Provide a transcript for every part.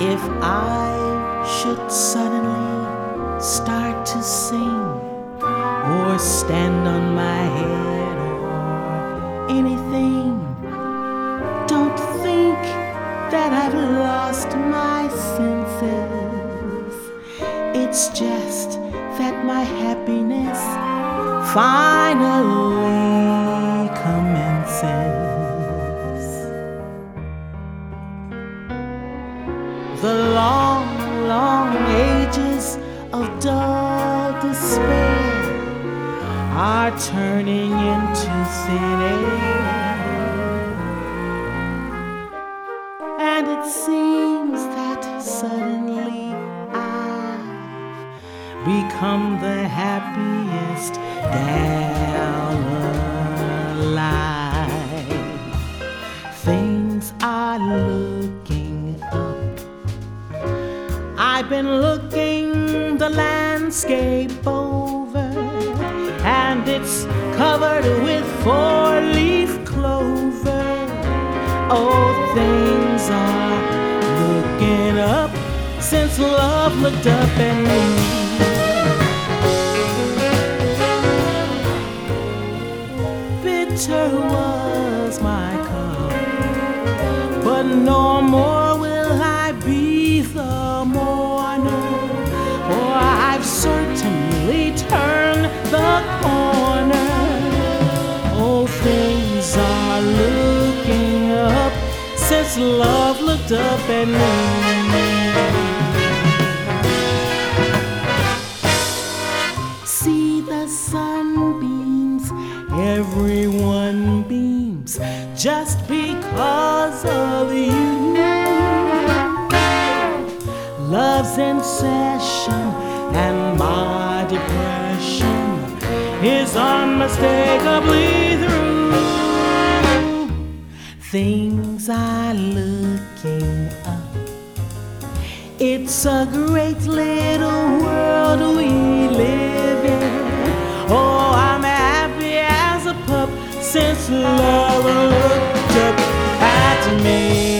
If I should suddenly start to sing, or stand on my head, or anything, don't think that I've lost my senses. It's just that my happiness finally commences. The long, long ages of dull despair are turning into thin air, and it seems that suddenly I've become the happiest gal alive. Things are looking up. I've been looking the landscape over, and it's covered with four-leaf clover. Oh, things are looking up since love looked up at me. Bitter was my cup, but no more will I be the mourner, for I've certainly turned the corner. Oh, things are looking up since love looked up at me. See the sunbeams, everyone beams just because of you. Love's in session, and my depression is unmistakably through. Things are looking up. It's a great little world we live in. Oh, I'm happy as a pup since love looked up at me.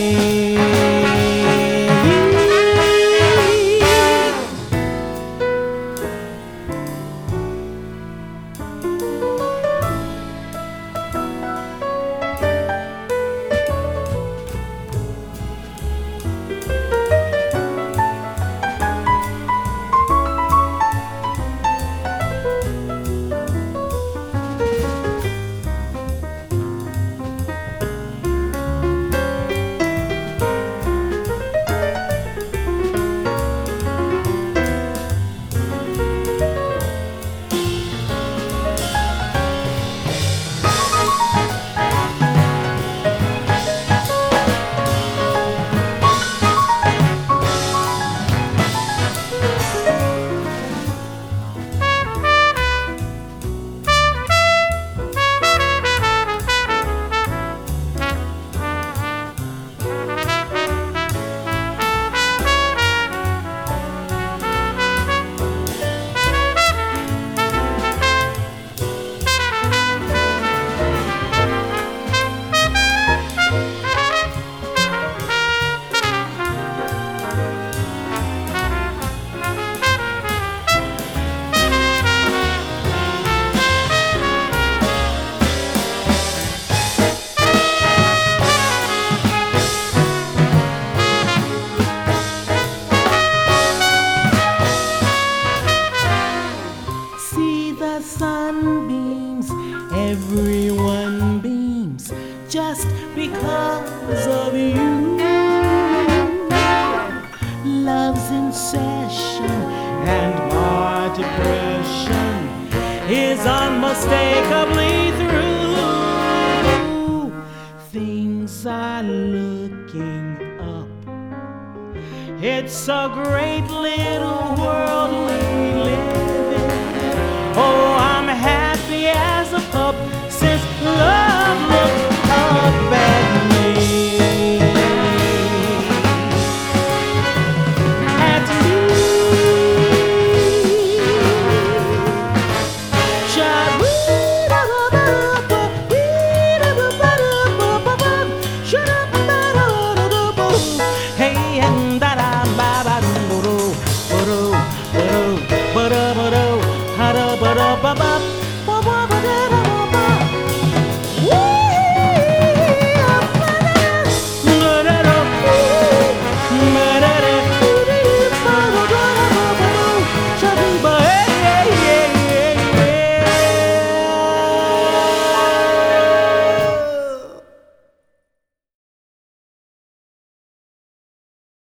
Sunbeams, everyone beams just because of you. Love's in session, and my depression is unmistakably through. Things are looking up. It's a great little world